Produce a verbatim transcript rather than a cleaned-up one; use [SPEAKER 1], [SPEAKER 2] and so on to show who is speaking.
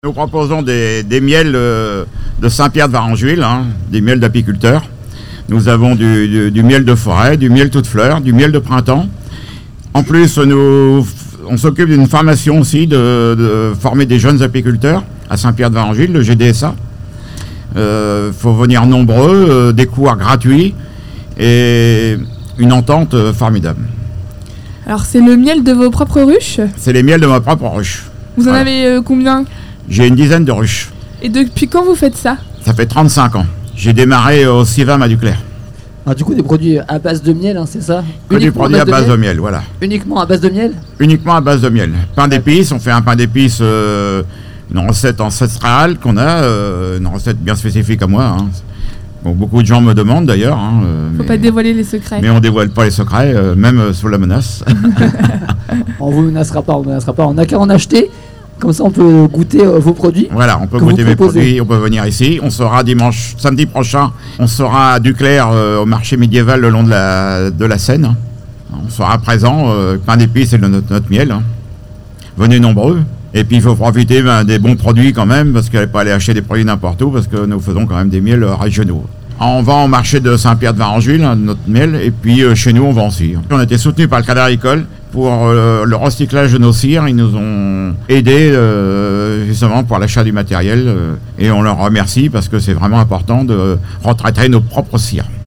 [SPEAKER 1] Nous proposons des, des miels euh, de Saint-Pierre de Varengeville, hein, des miels d'apiculteurs. Nous avons du, du, du miel de forêt, du miel toute fleur, du miel de printemps. En plus, nous, on s'occupe d'une formation aussi de, de former des jeunes apiculteurs à Saint-Pierre de Varengeville, le G D S A. Il euh, faut venir nombreux, euh, des cours gratuits et une entente euh, formidable.
[SPEAKER 2] Alors c'est le miel de vos propres ruches?
[SPEAKER 1] C'est les miels de ma propre ruche.
[SPEAKER 2] Vous en
[SPEAKER 1] Voilà.
[SPEAKER 2] avez euh, combien?
[SPEAKER 1] J'ai une dizaine de ruches.
[SPEAKER 2] Et depuis quand vous faites ça?
[SPEAKER 1] Ça fait trente-cinq ans. J'ai démarré au Civam à Duclair.
[SPEAKER 3] Alors, du coup, des produits à base de miel, hein, c'est ça?
[SPEAKER 1] Que des produits à base de miel, voilà.
[SPEAKER 3] Uniquement à base de miel?
[SPEAKER 1] Uniquement à base de miel. Pain d'épices, on fait un pain d'épices, euh, une recette ancestrale qu'on a, euh, une recette bien spécifique à moi. Hein. Bon, beaucoup de gens me demandent d'ailleurs. Hein, euh,
[SPEAKER 2] Faut
[SPEAKER 1] mais,
[SPEAKER 2] pas dévoiler les secrets.
[SPEAKER 1] mais on dévoile pas les secrets, euh, même euh, sous la menace.
[SPEAKER 3] On vous menacera pas, on vous menacera pas. On n'a qu'à en acheter. Comme ça, on peut goûter euh, vos produits.
[SPEAKER 1] Voilà, on peut
[SPEAKER 3] que
[SPEAKER 1] goûter
[SPEAKER 3] vous
[SPEAKER 1] mes
[SPEAKER 3] proposez.
[SPEAKER 1] produits, on peut venir ici. On sera dimanche, samedi prochain, on sera à Duclair euh, au marché médiéval le long de la, de la Seine. On sera présent, euh, pain d'épices et le, notre, notre miel. Hein. Venez nombreux. Et puis il faut profiter ben, des bons produits quand même, parce qu'il ne faut pas aller acheter des produits n'importe où, parce que nous faisons quand même des miels euh, régionaux. On vend au marché de Saint-Pierre de Varengeville, hein, notre miel, et puis euh, chez nous on vend aussi. On a été soutenus par le Crédit Agricole pour euh, le recyclage de nos cires. Ils nous ont aidés euh, justement pour l'achat du matériel, euh, et on leur remercie parce que c'est vraiment important de retraiter nos propres cires.